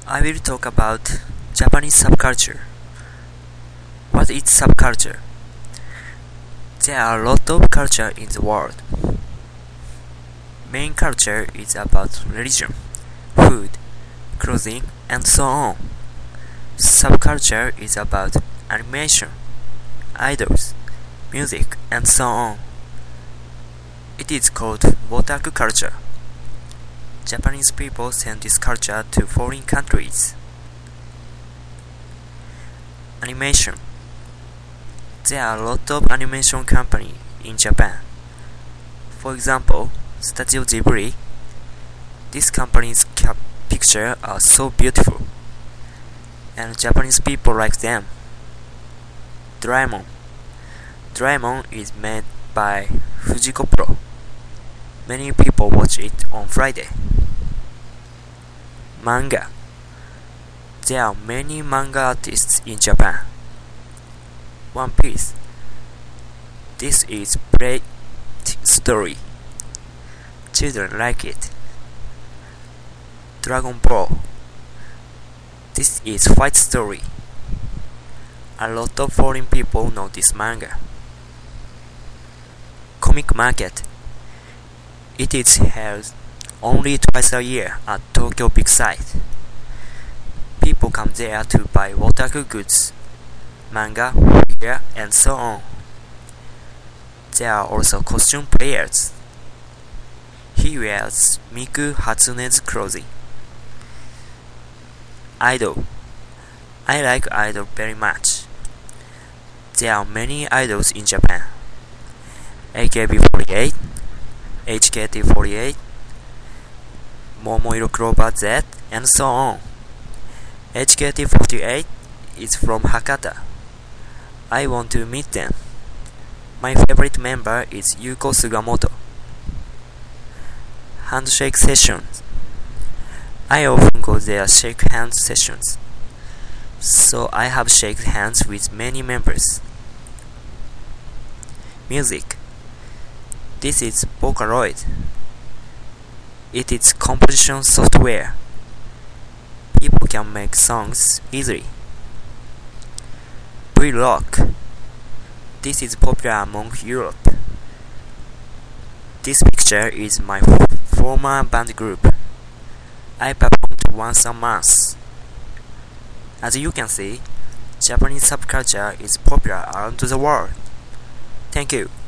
I will talk about Japanese subculture. What is subculture? There are a lot of culture in the world. Main culture is about religion, food, clothing, and so on. Subculture is about animation, idols, music, and so on. It is called otaku culture. Japanese people send this culture to foreign countries. Animation. There are a lot of animation companies in Japan. For example, Studio Ghibli. This company's pictures are so beautiful, and Japanese people like them. Doraemon. Doraemon is made by Fujiko Pro. Many people watch it on Friday. Manga. There are many manga artists in Japan. One Piece. This is great story. Children like it. Dragon Ball. This is fight story. A lot of foreign people know this manga. Comic Market. It is held only twice a year at Tokyo Big Sight. People come there to buy otaku goods, manga, beer, and so on. There are also costume players. He wears Miku Hatsune's clothing. Idol. I like idol very much. There are many idols in Japan. AKB48, HKT48, Momoiro Clover Z, and so on. HKT48 is from Hakata. I want to meet them. My favorite member is Yuko Sugamoto. Handshake sessions. I often go there shake hands sessions. So I have shake hands with many members. Music. This is Vocaloid. It is composition software. People can make songs easily. V-Rock. This is popular among Europe. This picture is my former band group. I performed once a month. As you can see, Japanese subculture is popular around the world. Thank you.